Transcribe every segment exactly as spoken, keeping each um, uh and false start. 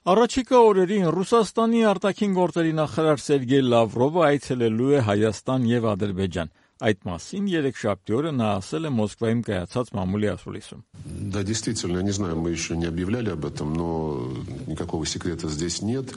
Առաջիկա օրերին Ռուսաստանի արտաքին գործերի նախարար Սերգեյ Լավրովը այցելելու է Հայաստան եւ Ադրբեջան։ Այդ մասին երեքշաբթի օրը նա ասել է Մոսկվայում կայացած մամուլի ասուլիսում։ Да, действительно, я не знаю, мы еще не объявляли об этом, но никакого секрета здесь нет.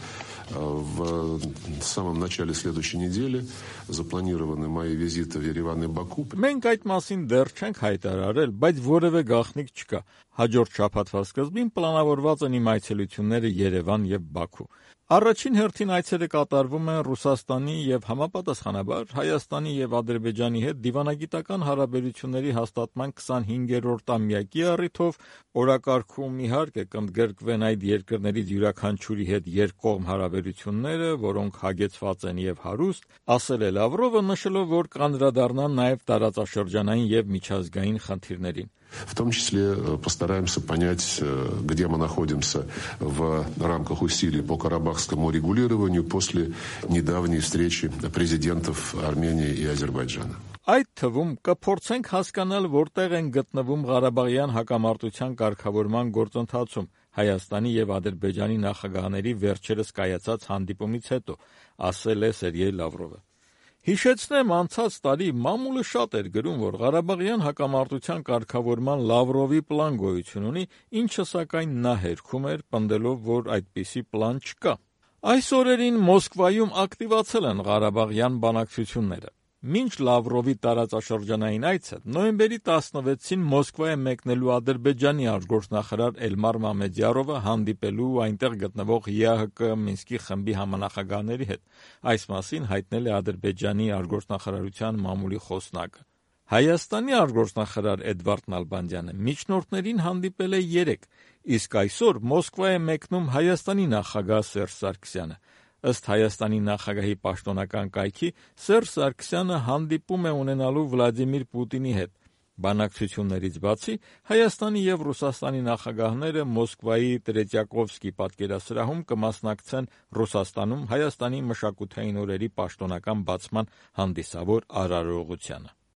В самом начале следующей недели запланированы мои визиты в Ереван и Баку. Մենք այդ մասին դեռ չենք հայտարարել, բայց որևէ գաղտնիք չկա։ Հաջորդ շաբաթվա սկզբին պլանավորված են իմ այցելությունները Երևան եւ Բաքու։ Առաջին հերթին այցերը կատարվում են Ռուսաստանի եւ համապատասխանաբար Հայաստանի եւ Ադրբեջանի հետ դիվանագիտական հարաբերությունների հաստատման քսանհինգերորդ ամյակի առիթով օրակարգում իհարկե կընդգրկվեն այդ երկրներից յուրաքանչյուրի հետ երկկողմ հարաբերությունները, որոնք հագեցված են եւ հարուստ, ասել է Լավրովը, նշելով, որ կանդրադառնան նաեւ տարածաշրջանային եւ միջազգային խնդիրներին։ В том числе постараемся понять, где мы находимся в рамках усилий по карабахскому регулированию после недавней встречи президентов Армении и Азербайджана. Այդ թվում կփորձենք հասկանալ, որտեղ են գտնվում Ղարաբաղյան հակամարտության կարգավորման գործընթացում Հայաստանի եւ Ադրբեջանի նախագահների վերջերս կայացած հանդիպումից հետո, ասել է Սերգեյ Լավրովը։ Հիշեցնեմ, անցած տարի մամուլը շատ էր գրում, որ Ղարաբաղյան հակամարտության կարգավորման Լավրովի պլան գոյություն ունի, ինչը սակայն նա հերքում էր, պնդելով, որ այդպիսի պլան չկա։ Այս օրերին Մոսկվայում ակտիվացել են Ղարաբաղյան բանակցությունները։ Մինչ Լավրովի տարածաշրջանային այցը նոյեմբերի տասնվեցին Մոսկվա է մեկնելու Ադրբեջանի արտգործնախարար Էլմար Մամեդյարովը հանդիպելու այնտեղ գտնվող ԵԱՀԿ Մինսկի խմբի համանախագահների հետ։ Այս մասին հայտնել է Ադրբեջանի արտգործնախարարության մամուլի խոսնակը։ Հայաստանի արտգործնախարար Էդվարդ Նալբանդյանը միջնորդներին հանդիպել է երեկ, իսկ այսօր Մոսկվա է մեկնում Հայաստանի նախագահ Սերժ Սարգսյանը։ Ըստ Հայաստանի նախագահի պաշտոնական կայքի, Սերժ Սարգսյանը հանդիպում է ունենալու Վլադիմիր Պուտինի հետ։ Բանակցություններից բացի Հայաստանի եւ Ռուսաստանի նախագահները Մոսկվայի Տրետյակովսկի պատկերասրահում կմասնակցեն Ռուսաստանում Հայաստանի մշակութային օրերի պաշտոնական բացման հանդիսավոր արարողությանը։